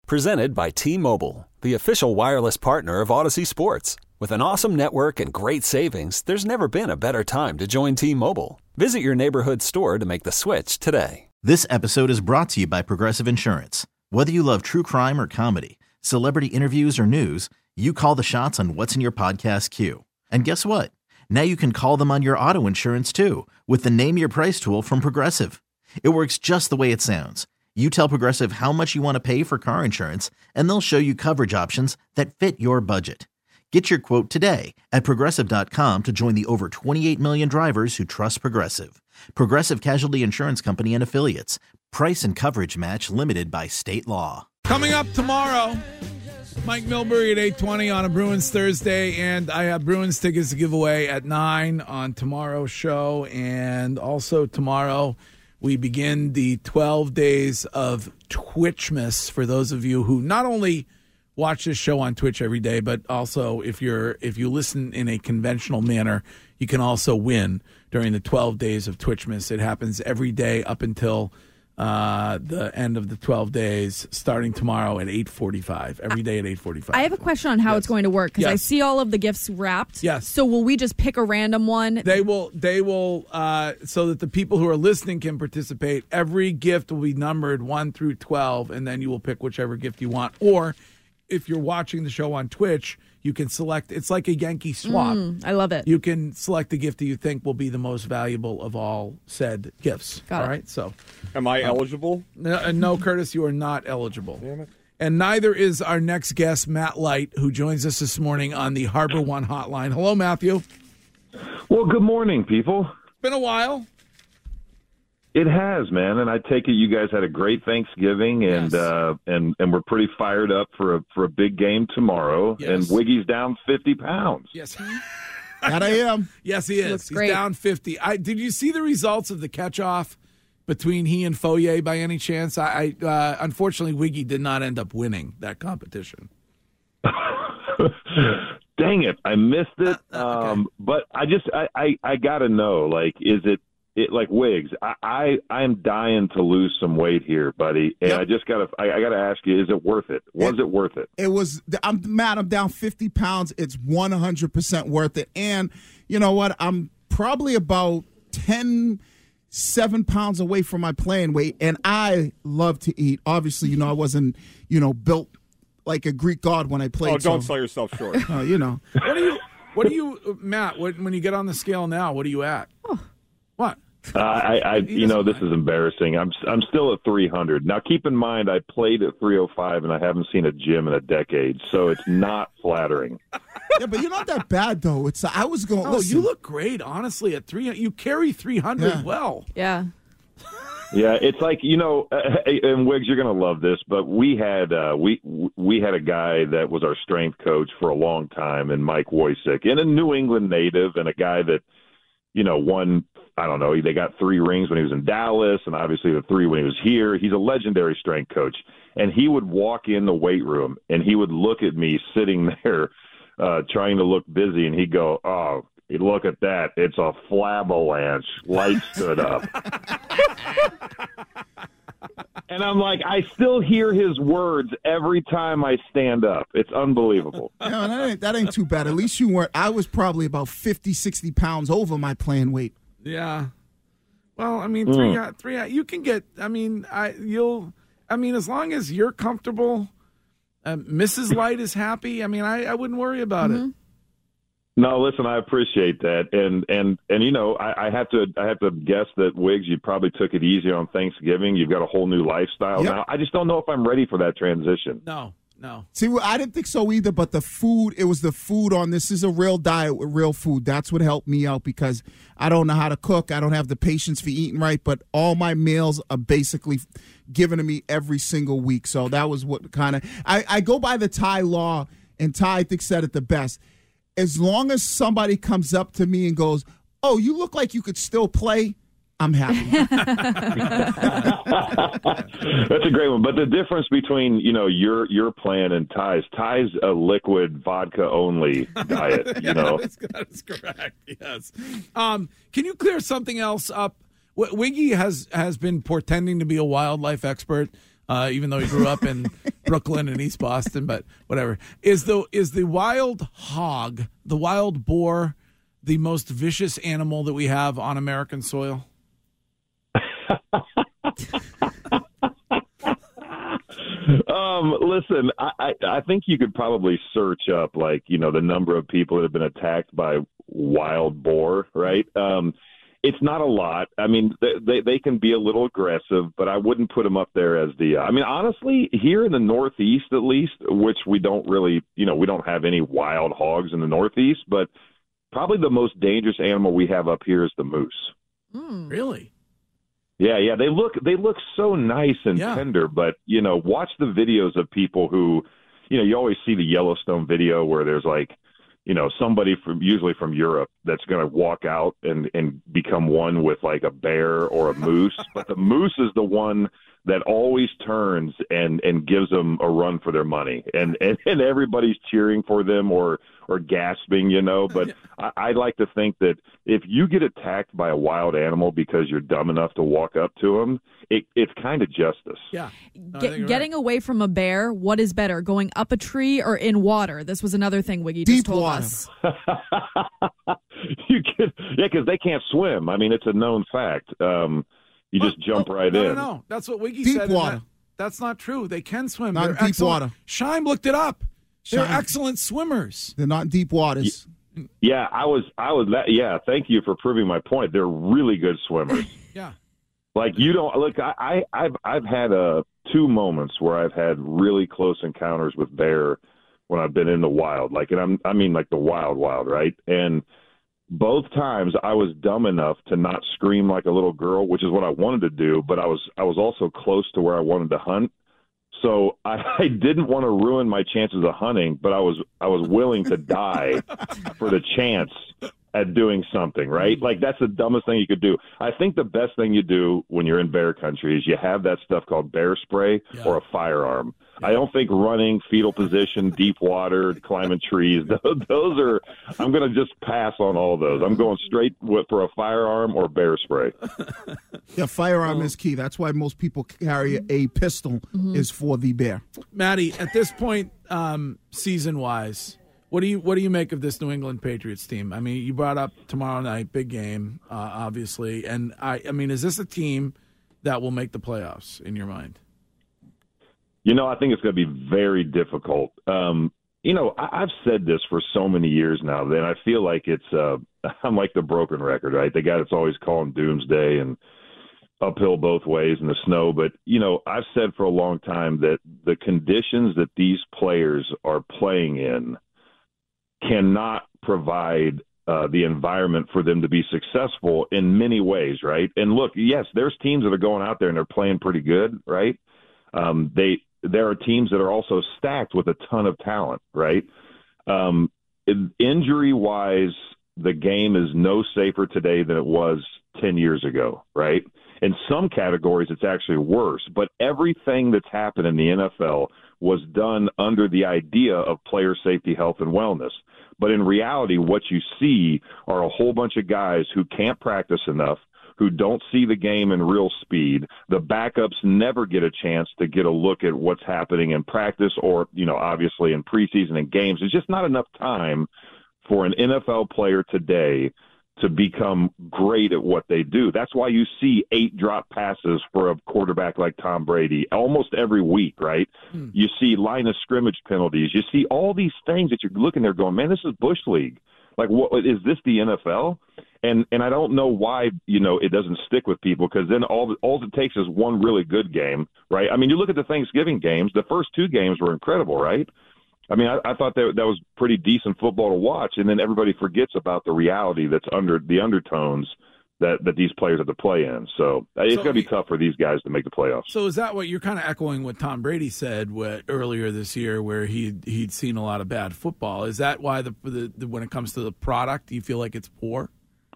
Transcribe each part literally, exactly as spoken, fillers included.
Presented by T-Mobile, the official wireless partner of Odyssey Sports. With an awesome network and great savings, there's never been a better time to join T-Mobile. Visit your neighborhood store to make the switch today. This episode is brought to you by Progressive Insurance. Whether you love true crime or comedy, celebrity interviews or news, you call the shots on what's in your podcast queue. And guess what? Now you can call them on your auto insurance too with the Name Your Price tool from Progressive. It works just the way it sounds. You tell Progressive how much you want to pay for car insurance, and they'll show you coverage options that fit your budget. Get your quote today at Progressive dot com to join the over twenty-eight million drivers who trust Progressive. Progressive Casualty Insurance Company and Affiliates. Price and coverage match limited by state law. Coming up tomorrow, Mike Milbury at eight twenty on a Bruins Thursday, and I have Bruins tickets to give away at nine on tomorrow's show. And also tomorrow, we begin the twelve days of Twitchmas for those of you who not only watch this show on Twitch every day, but also if you're if you listen in a conventional manner, you can also win during the twelve days of Twitchmas. It happens every day up until uh, the end of the twelve days, starting tomorrow at eight forty-five. Every day at eight forty-five. I have a question on how yes. it's going to work, because yes. I see all of the gifts wrapped. Yes. So will we just pick a random one? They will, they will, uh, so that the people who are listening can participate. Every gift will be numbered one through twelve, and then you will pick whichever gift you want. Or if you're watching the show on Twitch, you can select. It's like a Yankee swap. Mm, I love it. You can select the gift that you think will be the most valuable of all said gifts. Got all it. right. So, am I um, eligible? No, no, Curtis, you are not eligible. Damn it. And neither is our next guest, Matt Light, who joins us this morning on the Harbor One Hotline. Hello, Matthew. Well, good morning, people. Been a while. It has, man, and I take it you guys had a great Thanksgiving, and Yes. uh, and and we're pretty fired up for a for a big game tomorrow. Yes. And Wiggy's down fifty pounds. Yes. That I am. Yes, he is. Looks He's great. down fifty. I did you see the results of the catch-off between he and Foyer by any chance? I, I uh, unfortunately, Wiggy did not end up winning that competition. Dang it, I missed it. Uh, uh, okay. um, but I just I I, I got to know, like, is it? It, like Wiggs, I, I I am dying to lose some weight here, buddy, and Yep. I just gotta I, I gotta ask you: is it worth it? Was it, it worth it? It was. I'm Matt. I'm down fifty pounds. It's one hundred percent worth it. And you know what? I'm probably about ten, seven pounds away from my playing weight, and I love to eat. Obviously, you know, I wasn't, you know, built like a Greek god when I played. Oh, don't so, sell yourself short. uh, you know. What do you? What do you, Matt? When when you get on the scale now, what are you at? Oh. What? Uh, I, I, you know, this is embarrassing. I'm, I'm still at three hundred. Now, keep in mind, I played at three oh five, and I haven't seen a gym in a decade, so it's not flattering. Yeah, but you're not that bad though. It's I was going. Oh, listen, you look great, honestly. At three, you carry three hundred Yeah. well. Yeah. Yeah, it's like, you know, uh, and Wiggs, you're going to love this, but we had uh, we we had a guy that was our strength coach for a long time, and Mike Wojcik, and a New England native, and a guy that, you know, won. I don't know, they got three rings when he was in Dallas, and obviously the three when he was here. He's a legendary strength coach. And he would walk in the weight room, and he would look at me sitting there uh, trying to look busy, and he'd go, oh, look at that. It's a flabalanche. Light stood up. And I'm like, I still hear his words every time I stand up. It's unbelievable. Yeah, that ain't, that ain't too bad. At least you weren't. I was probably about fifty, sixty pounds over my playing weight. Yeah. Well, I mean, three, mm. three. You can get. I mean, I you'll. I mean, as long as you're comfortable, uh, Missus Light is happy. I mean, I, I wouldn't worry about mm-hmm. it. No, listen, I appreciate that, and and and you know, I, I have to I have to guess that Wiggs, you probably took it easy on Thanksgiving. You've got a whole new lifestyle Yep. now. I just don't know if I'm ready for that transition. No, no. See, well, I didn't think so either, but the food, it was the food on this is a real diet with real food. That's what helped me out because I don't know how to cook. I don't have the patience for eating right, but all my meals are basically given to me every single week. So that was what kind of, I, I go by the Thai law, and Thai, I think, said it the best. As long as somebody comes up to me and goes, oh, you look like you could still play, I'm happy. That's a great one. But the difference between, you know, your your plan and Ty's, Ty's a liquid vodka only diet, you know. That's, that's correct, yes. Um, can you clear something else up? W- Wiggy has, has been portending to be a wildlife expert uh, even though he grew up in Brooklyn and East Boston, but whatever. Is the is the wild hog, the wild boar, the most vicious animal that we have on American soil? Um, listen, I, I, I think you could probably search up, like, you know, the number of people that have been attacked by wild boar, right? Um, it's not a lot. I mean, they, they, they can be a little aggressive, but I wouldn't put them up there as the, uh, I mean, honestly, here in the Northeast, at least, which we don't really, you know, we don't have any wild hogs in the Northeast, but probably the most dangerous animal we have up here is the moose. Mm. Really? Yeah, yeah, they look they look so nice and yeah. tender, but, you know, watch the videos of people who, you know, you always see the Yellowstone video where there's like, you know, somebody from usually from Europe that's going to walk out and, and become one with like a bear or a moose, but the moose is the one that always turns and, and gives them a run for their money, and, and, and everybody's cheering for them or or gasping, you know. But I, I like to think that if you get attacked by a wild animal because you're dumb enough to walk up to them, it, it's kind of justice. Yeah. No, Get, getting right. away from a bear, what is better, going up a tree or in water? This was another thing Wiggy just Deep told water. us. you can, yeah, because they can't swim. I mean, it's a known fact. Um, you What? just jump oh, right no, in. No, no, that's what Wiggy Deep said. water. That, that's not true. They can swim. Not They're in deep excellent. water. Shime looked it up. They're Shime. excellent swimmers. They're not in deep waters. Yeah, I was, I was that. Yeah, thank you for proving my point. They're really good swimmers. Yeah. Like you don't look. I, I, I've, I've had uh, two moments where I've had really close encounters with bear when I've been in the wild. Like, and I'm, I mean, like the wild, wild, right? And both times I was dumb enough to not scream like a little girl, which is what I wanted to do. But I was, I was also close to where I wanted to hunt. So I, I didn't want to ruin my chances of hunting, but I was I was willing to die for the chance at doing something, right? Like that's the dumbest thing you could do. I think the best thing you do when you're in bear country is you have that stuff called bear spray yeah. or a firearm. Yeah. I don't think running, fetal position, deep water, climbing trees, those, those are, I'm going to just pass on all of those. I'm going straight with, for a firearm or bear spray. Yeah, firearm is key. That's why most people carry a pistol mm-hmm. is for the bear. Maddie, at this point, um, season-wise, What do you what do you make of this New England Patriots team? I mean, you brought up tomorrow night, big game, uh, obviously, and I I mean, is this a team that will make the playoffs in your mind? You know, I think it's going to be very difficult. Um, you know, I, I've said this for so many years now, and I feel like it's uh, I'm like the broken record, right? The guy that's always calling doomsday and uphill both ways in the snow. But, you know, I've said for a long time that the conditions that these players are playing in cannot provide uh, the environment for them to be successful in many ways, right? And look, yes, there's teams that are going out there and they're playing pretty good, right? Um, they there are teams that are also stacked with a ton of talent, right? Um, injury-wise, the game is no safer today than it was ten years ago, right? In some categories, it's actually worse. But everything that's happened in the N F L was done under the idea of player safety, health, and wellness. But in reality, what you see are a whole bunch of guys who can't practice enough, who don't see the game in real speed. The backups never get a chance to get a look at what's happening in practice or, you know, obviously in preseason and games. There's just not enough time for an N F L player today to become great at what they do. That's why you see eight drop passes for a quarterback like Tom Brady almost every week, right? Hmm. You see line of scrimmage penalties. You see all these things that you're looking there going, man, this is Bush League. Like, what is this, the N F L? And and I don't know why, you know, it doesn't stick with people, because then all all it takes is one really good game, right? I mean, you look at the Thanksgiving games, the first two games were incredible, right? I mean, I, I thought that that was pretty decent football to watch, and then everybody forgets about the reality that's under the undertones that, that these players have to play in. So it's so, going to be tough for these guys to make the playoffs. So is that what you're kind of echoing what Tom Brady said what, earlier this year, where he he'd seen a lot of bad football? Is that why the, the, the when it comes to the product, do you feel like it's poor?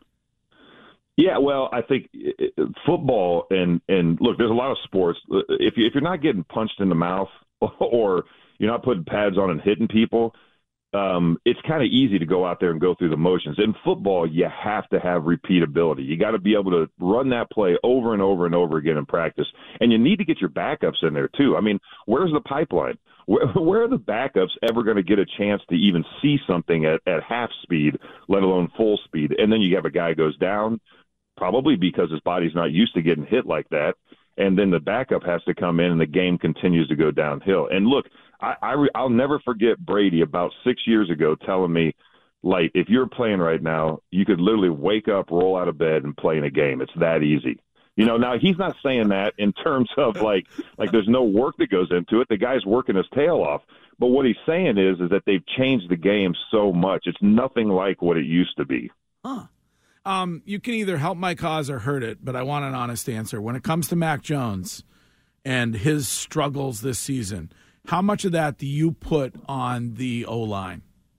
Yeah, well, I think football and and look, there's a lot of sports. If you, if you're not getting punched in the mouth or you're not putting pads on and hitting people, um, it's kind of easy to go out there and go through the motions. In football, you have to have repeatability. You got to be able to run that play over and over and over again in practice. And you need to get your backups in there, too. I mean, where's the pipeline? Where, where are the backups ever going to get a chance to even see something at, at half speed, let alone full speed? And then you have a guy who goes down, probably because his body's not used to getting hit like that. And then the backup has to come in, and the game continues to go downhill. And look, I, I re, I'll never forget Brady about six years ago telling me, like, if you're playing right now, you could literally wake up, roll out of bed, and play in a game. It's that easy. You know, now he's not saying that in terms of like, like there's no work that goes into it. The guy's working his tail off. But what he's saying is, is that they've changed the game so much. It's nothing like what it used to be. Huh. Um, you can either help my cause or hurt it, but I want an honest answer. When it comes to Mac Jones and his struggles this season, how much of that do you put on the O-line?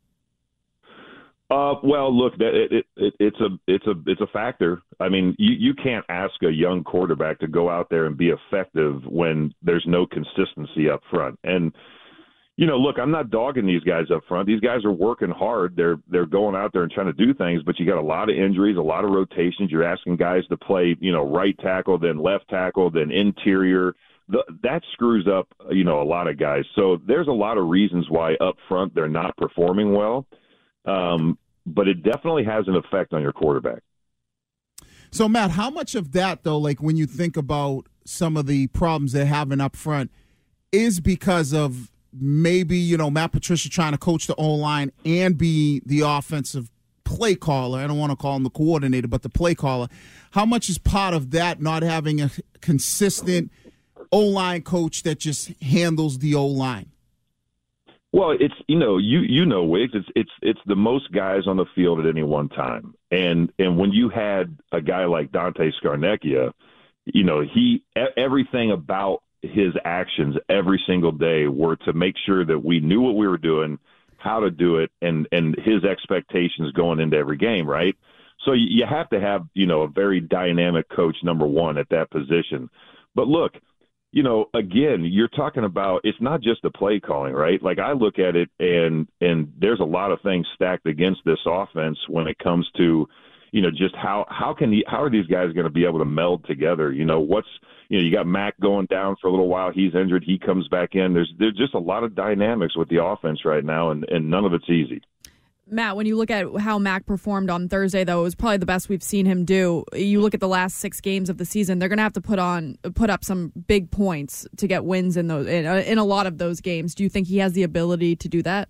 Uh, well, look, it, it, it, it's a it's a it's a factor. I mean, you, you can't ask a young quarterback to go out there and be effective when there's no consistency up front. And you know, look, I'm not dogging these guys up front. These guys are working hard. They're they're going out there and trying to do things, but you got a lot of injuries, a lot of rotations. You're asking guys to play, you know, right tackle, then left tackle, then interior. The, that screws up, you know, a lot of guys. So there's a lot of reasons why up front they're not performing well. Um, but it definitely has an effect on your quarterback. So, Matt, how much of that, though, like when you think about some of the problems they're having up front, is because of maybe, you know, Matt Patricia trying to coach the O-line and be the offensive play caller? I don't want to call him the coordinator, but the play caller. How much is part of that not having a consistent O-line coach that just handles the O-line? Well, it's, you know, you you know, Wiggs, it's it's it's the most guys on the field at any one time. And and when you had a guy like Dante Scarnecchia, you know, he everything about his actions every single day were to make sure that we knew what we were doing, how to do it, and and his expectations going into every game, right? So you have to have, you know, a very dynamic coach, number one, at that position. But look, you know, again, you're talking about, it's not just the play calling, right? Like I look at it and and there's a lot of things stacked against this offense when it comes to, you know, just how how can he, how are these guys going to be able to meld together? You know, what's, you know, you got Mac going down for a little while. He's injured. He comes back in. There's there's just a lot of dynamics with the offense right now, and, and none of it's easy. Matt, when you look at how Mac performed on Thursday, though, it was probably the best we've seen him do. You look at the last six games of the season; they're going to have to put on put up some big points to get wins in those in, in a lot of those games. Do you think he has the ability to do that?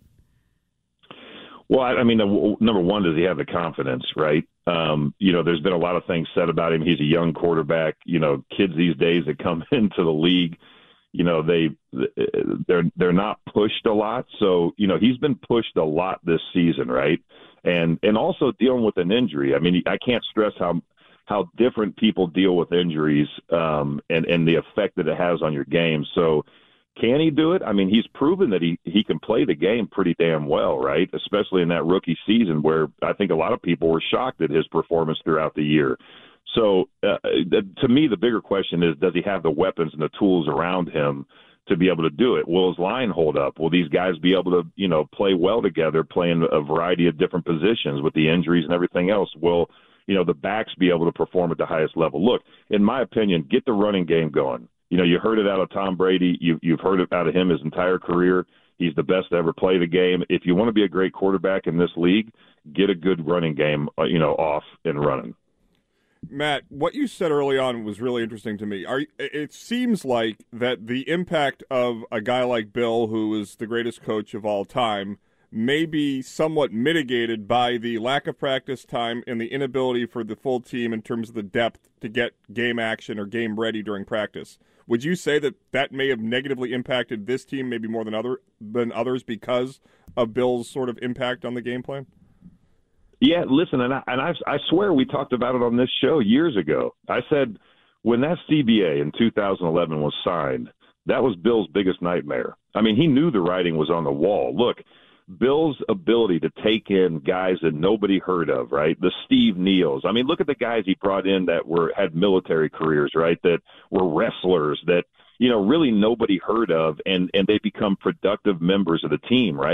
Well, I, I mean, number one, does he have the confidence, right? Um, you know, there's been a lot of things said about him. He's a young quarterback. You know, kids these days that come into the league, you know, they they're they're not pushed a lot. So, you know, he's been pushed a lot this season, right? And and also dealing with an injury. I mean, I can't stress how how different people deal with injuries um, and and the effect that it has on your game. So, can he do it? I mean, he's proven that he he can play the game pretty damn well, right? Especially in that rookie season, where I think a lot of people were shocked at his performance throughout the year. So uh, to me, the bigger question is, does he have the weapons and the tools around him to be able to do it? Will his line hold up? Will these guys be able to, you know, play well together, playing a variety of different positions with the injuries and everything else? Will, you know, the backs be able to perform at the highest level? Look, in my opinion, get the running game going. You know, you heard it out of Tom Brady. You've, you've heard it out of him his entire career. He's the best to ever play the game. If you want to be a great quarterback in this league, get a good running game, uh, you know, off and running. Matt, what you said early on was really interesting to me. Are, it seems like that the impact of a guy like Bill, who is the greatest coach of all time, may be somewhat mitigated by the lack of practice time and the inability for the full team in terms of the depth to get game action or game ready during practice. Would you say that that may have negatively impacted this team maybe more than other than others because of Bill's sort of impact on the game plan? Yeah, listen, and I, and I, I swear we talked about it on this show years ago. I said when that C B A in two thousand eleven was signed, that was Bill's biggest nightmare. I mean, he knew the writing was on the wall. Look, Bill's ability to take in guys that nobody heard of, right? The Steve Neals. I mean, look at the guys he brought in that were had military careers, right? That were wrestlers that, you know, really nobody heard of, and, and they become productive members of the team, right?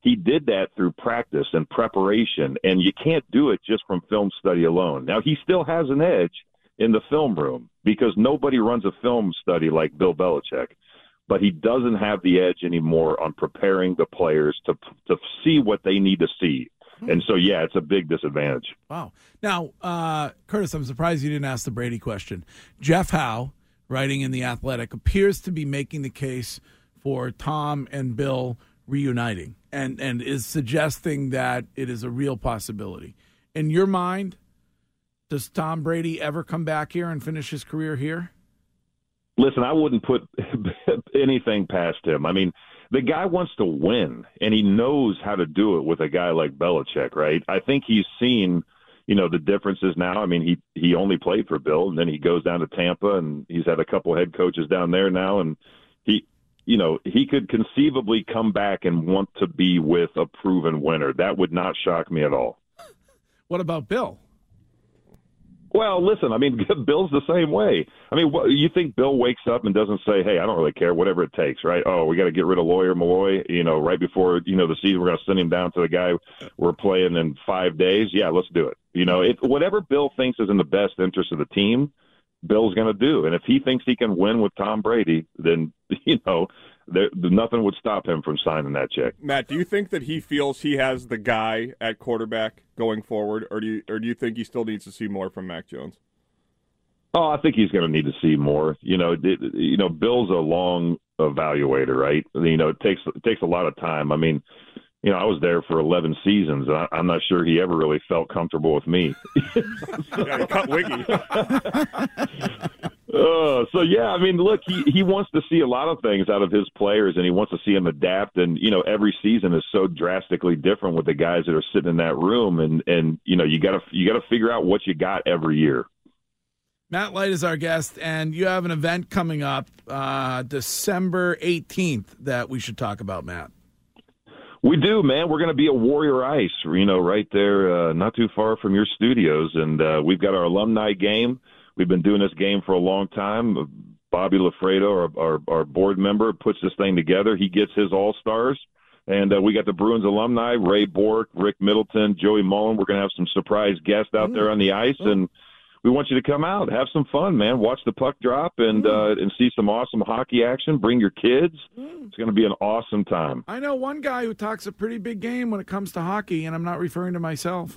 he did that through practice and preparation, and you can't do it just from film study alone. Now, he still has an edge in the film room because nobody runs a film study like Bill Belichick, but he doesn't have the edge anymore on preparing the players to to see what they need to see. And so, yeah, it's a big disadvantage. Wow. Now, uh, Curtis, I'm surprised you didn't ask the Brady question. Jeff Howe, writing in The Athletic, appears to be making the case for Tom and Bill reuniting and, and is suggesting that it is a real possibility. In your mind, does Tom Brady ever come back here and finish his career here? Listen, I wouldn't put anything past him. I mean, the guy wants to win, and he knows how to do it with a guy like Belichick, right? I think he's seen, you know, the differences now. I mean, he, he only played for Bill, and then he goes down to Tampa, and he's had a couple head coaches down there now, and he, you know, he could conceivably come back and want to be with a proven winner. That would not shock me at all. What about Bill? Well, listen, I mean, Bill's the same way. I mean, what, you think Bill wakes up and doesn't say, hey, I don't really care, whatever it takes, right? Oh, we got to get rid of Lawyer Malloy, you know, right before, you know, the season, we're going to send him down to the guy we're playing in five days. Yeah, let's do it. You know, it, whatever Bill thinks is in the best interest of the team, Bill's going to do. And if he thinks he can win with Tom Brady, then, you know, there, nothing would stop him from signing that check. Matt, do you think that he feels he has the guy at quarterback going forward, or do you, or do you think he still needs to see more from Mac Jones? Oh, I think he's going to need to see more. You know, it, you know, Bill's a long evaluator, right? You know, it takes it takes a lot of time. I mean, you know, I was there for eleven seasons, and I, I'm not sure he ever really felt comfortable with me. Yeah, he cut Wiggy. Uh, so, yeah, I mean, look, he, he wants to see a lot of things out of his players, and he wants to see them adapt. And, you know, every season is so drastically different with the guys that are sitting in that room. And, and you know, you got to you got to figure out what you got every year. Matt Light is our guest, and you have an event coming up uh, December eighteenth that we should talk about, Matt. We do, man. We're going to be at Warrior Ice, you know, right there, uh, not too far from your studios. And uh, we've got our alumni game. We've been doing this game for a long time. Bobby Lafredo, our, our, our board member, puts this thing together. He gets his all-stars. And uh, we got the Bruins alumni, Ray Bork, Rick Middleton, Joey Mullen. We're going to have some surprise guests out there on the ice. And we want you to come out, have some fun, man. Watch the puck drop and uh, and see some awesome hockey action. Bring your kids. It's going to be an awesome time. I know one guy who talks a pretty big game when it comes to hockey, and I'm not referring to myself.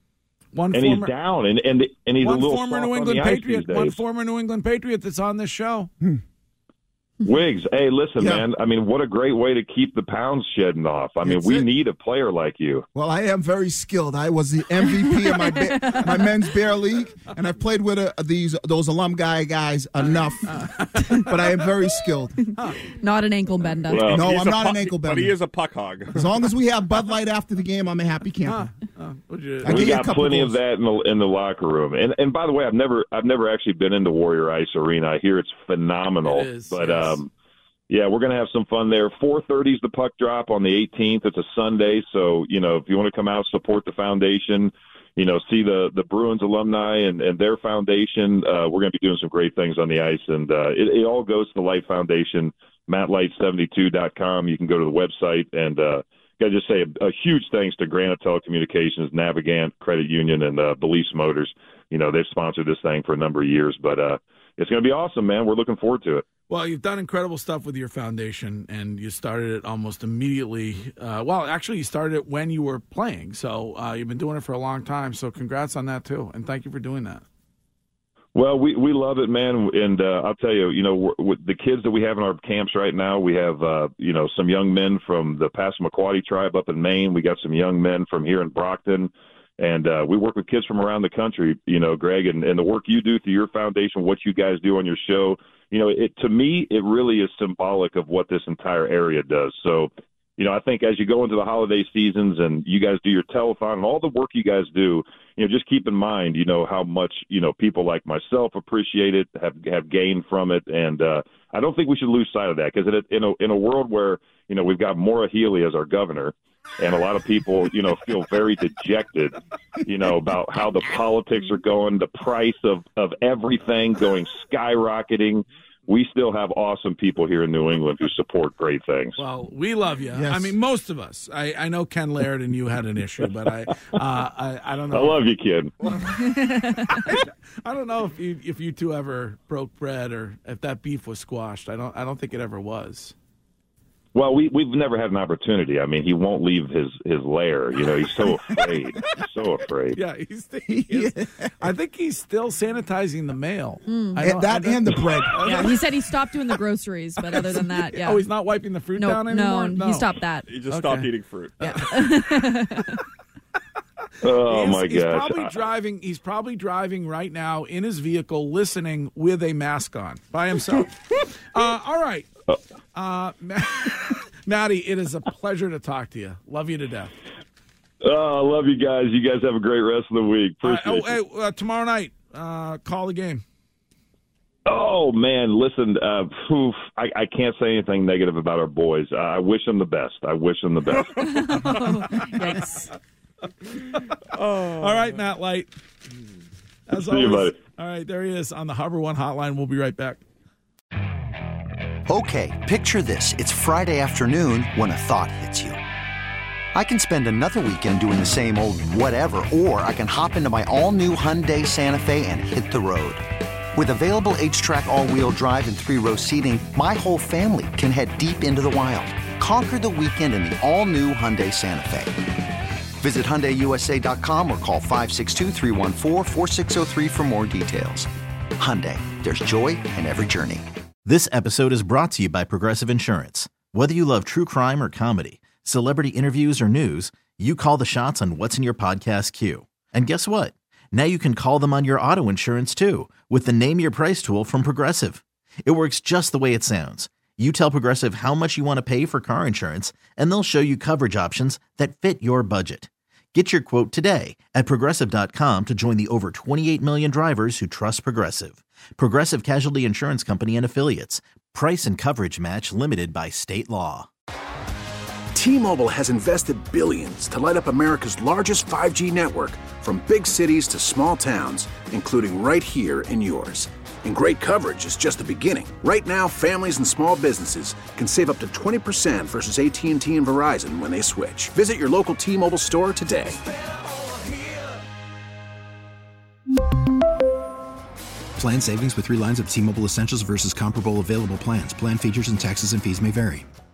One and former, he's down, and and, and he's one a little former soft New on England the ice Patriot. these days. One former New England Patriot that's on this show. Hmm. Wiggs, hey, listen, Yeah. man. I mean, what a great way to keep the pounds shedding off. I mean, That's we it. need a player like you. Well, I am very skilled. I was the M V P of my ba- my men's bear league, and I've played with uh, these those alum guy guys enough. But I am very skilled. Not an ankle bender. Well, No, he's I'm a not an puck- ankle But bender. he is a puck hog. As long as we have Bud Light after the game, I'm a happy camper. Uh, would you- I We give you a got couple plenty goals. of that in the in the locker room. And and by the way, I've never I've never actually been into Warrior Ice Arena. I hear it's phenomenal. It is, but yes. um yeah, we're going to have some fun there. four thirty is the puck drop on the eighteenth. It's a Sunday, so, you know, if you want to come out, support the foundation, you know, see the, the Bruins alumni and, and their foundation, uh, we're going to be doing some great things on the ice. And uh, it, it all goes to the Light Foundation, matt light seventy-two dot com. You can go to the website. And uh, got to just say a, a huge thanks to Granite Telecommunications, Navigant Credit Union, and uh, Belize Motors. You know, they've sponsored this thing for a number of years. But uh, it's going to be awesome, man. We're looking forward to it. Well, you've done incredible stuff with your foundation, and you started it almost immediately. Uh, well, actually, you started it when you were playing, so uh, you've been doing it for a long time. So congrats on that, too, and thank you for doing that. Well, we, we love it, man, and uh, I'll tell you, you know, we're, with the kids that we have in our camps right now, we have, uh, you know, some young men from the Passamaquoddy tribe up in Maine. We got some young men from here in Brockton, and uh, we work with kids from around the country, you know, Greg, and, and the work you do through your foundation, what you guys do on your show, you know, it to me, it really is symbolic of what this entire area does. So, you know, I think as you go into the holiday seasons and you guys do your telethon and all the work you guys do, you know, just keep in mind, you know, how much, you know, people like myself appreciate it, have have gained from it. And uh, I don't think we should lose sight of that because in a, in a world where, you know, we've got Maura Healey as our governor, and a lot of people, you know, feel very dejected, you know, about how the politics are going, the price of, of everything going skyrocketing. we still have awesome people here in New England who support great things. Well, we love you. Yes. I mean, most of us. I, I know Ken Laird and you had an issue, but I uh, I, I don't know. I love you, kid. I don't know if you if you two ever broke bread or if that beef was squashed. I don't I don't think it ever was. Well, we, we've never had an opportunity. I mean, he won't leave his, his lair. You know, he's so afraid. He's so afraid. Yeah, he's. He is, I think he's still sanitizing the mail. Mm. I And don't- that I don't- and the bread. Yeah, he said he stopped doing the groceries, but other than that, yeah. Oh, he's not wiping the fruit no, down anymore. no, he stopped that. He just Okay. stopped eating fruit. Oh, He's- my he's gosh. probably driving. He's probably driving right now in his vehicle, listening with a mask on by himself. uh, all right, uh, Maddie, it is a pleasure to talk to you. Love you to death. Oh, I love you guys. You guys have a great rest of the week. Uh, Appreciate oh, it. hey, uh, tomorrow night, uh, call the game. Oh, man, listen, uh, oof, I, I can't say anything negative about our boys. Uh, I wish them the best. I wish them the best. Yikes. All right, Matt Light. As See you, always. buddy. All right, there he is on the Harbor One Hotline. We'll be right back. Okay, picture this. It's Friday afternoon when a thought hits you. I can spend another weekend doing the same old whatever, or I can hop into my all-new Hyundai Santa Fe and hit the road. With available H-Track all-wheel drive and three-row seating, my whole family can head deep into the wild. Conquer the weekend in the all-new Hyundai Santa Fe. Visit Hyundai U S A dot com or call five six two, three one four, four six zero three for more details. Hyundai, there's joy in every journey. This episode is brought to you by Progressive Insurance. Whether you love true crime or comedy, celebrity interviews or news, you call the shots on what's in your podcast queue. And guess what? Now you can call them on your auto insurance too with the Name Your Price tool from Progressive. It works just the way it sounds. You tell Progressive how much you want to pay for car insurance, and they'll show you coverage options that fit your budget. Get your quote today at Progressive dot com to join the over twenty-eight million drivers who trust Progressive. Progressive Casualty Insurance Company and Affiliates. Price and coverage match limited by state law. T-Mobile has invested billions to light up America's largest five G network, from big cities to small towns, including right here in yours. And great coverage is just the beginning. Right now, families and small businesses can save up to twenty percent versus A T and T and Verizon when they switch. Visit your local T-Mobile store today. Plan savings with three lines of T-Mobile Essentials versus comparable available plans. Plan features and taxes and fees may vary.